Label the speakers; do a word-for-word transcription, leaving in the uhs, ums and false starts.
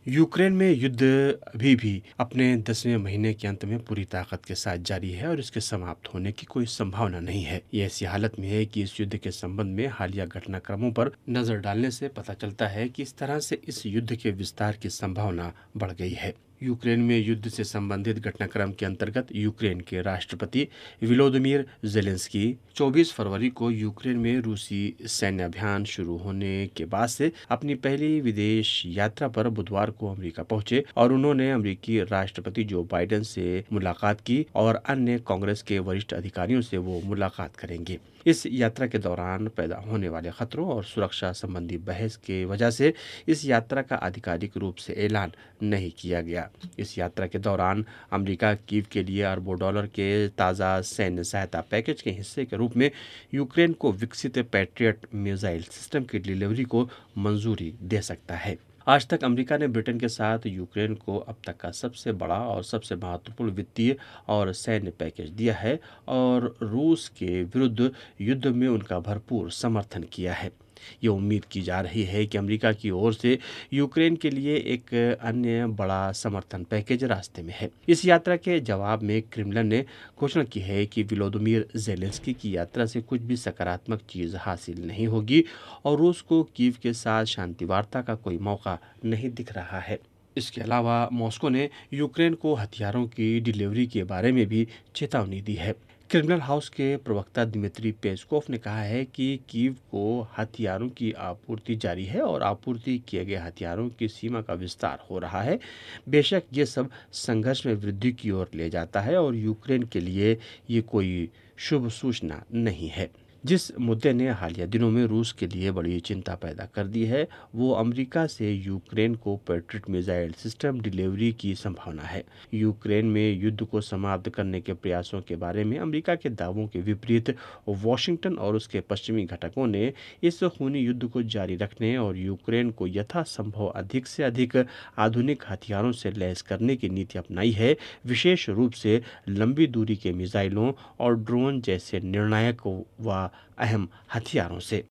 Speaker 1: Ukraine में युद्ध अभी भी अपने दसवें महीने के अंत में पूरी ताकत के साथ जारी है और इसके समाप्त होने की कोई संभावना नहीं है। ये ऐसी हालत में है कि इस युद्ध के संबंध में हालिया घटनाक्रमों पर नजर डालने से पता चलता है कि इस तरह से इस युद्ध के विस्तार की संभावना बढ़ गई है। यूक्रेन में युद्ध से संबंधित घटनाक्रम के अंतर्गत यूक्रेन के राष्ट्रपति विलोदिमीर जेलेंस्की चौबीस फरवरी को यूक्रेन में रूसी सैन्य अभियान शुरू होने के बाद से अपनी पहली विदेश यात्रा पर बुधवार को अमेरिका पहुंचे और उन्होंने अमेरिकी राष्ट्रपति जो बाइडेन से मुलाकात की और अन्य कांग्रेस के वरिष्ठ अधिकारियों से वो मुलाकात करेंगे। इस यात्रा के दौरान पैदा होने वाले खतरों और सुरक्षा संबंधी बहस के वजह से इस यात्रा का आधिकारिक रूप से ऐलान नहीं किया गया। इस यात्रा के दौरान अमेरिका कीव के लिए अरबों डॉलर के ताज़ा सैन्य सहायता पैकेज के हिस्से के रूप में यूक्रेन को विकसित पैट्रियट मिसाइल सिस्टम की डिलीवरी को मंजूरी दे सकता है। आज तक अमेरिका ने ब्रिटेन के साथ यूक्रेन को अब तक का सबसे बड़ा और सबसे महत्वपूर्ण वित्तीय और सैन्य पैकेज दिया है और रूस के विरुद्ध युद्ध में उनका भरपूर समर्थन किया है। ये उम्मीद की जा रही है कि अमेरिका की ओर से यूक्रेन के लिए एक अन्य बड़ा समर्थन पैकेज रास्ते में है। इस यात्रा के जवाब में क्रेमलिन ने घोषणा की है कि विलोदिमीर जेलेंस्की की यात्रा से कुछ भी सकारात्मक चीज हासिल नहीं होगी और रूस को कीव के साथ शांति वार्ता का कोई मौका नहीं दिख रहा है। इसके अलावा मॉस्को ने यूक्रेन को हथियारों की डिलीवरी के बारे में भी चेतावनी दी है। क्रेमलिन हाउस के प्रवक्ता दिमित्री पेस्कोव ने कहा है कि कीव को हथियारों की आपूर्ति जारी है और आपूर्ति किए गए हथियारों की सीमा का विस्तार हो रहा है। बेशक ये सब संघर्ष में वृद्धि की ओर ले जाता है और यूक्रेन के लिए ये कोई शुभ सूचना नहीं है। जिस मुद्दे ने हालिया दिनों में रूस के लिए बड़ी चिंता पैदा कर दी है वो अमेरिका से यूक्रेन को पैट्रियट मिसाइल सिस्टम डिलीवरी की संभावना है। यूक्रेन में युद्ध को समाप्त करने के प्रयासों के बारे में अमेरिका के दावों के विपरीत वॉशिंगटन और उसके पश्चिमी घटकों ने इस खूनी युद्ध को जारी रखने और यूक्रेन को यथासंभव अधिक से अधिक आधुनिक हथियारों से लैस करने की नीति अपनाई है, विशेष रूप से लंबी दूरी के मिसाइलों और ड्रोन जैसे निर्णायक व अहम हथियारों से।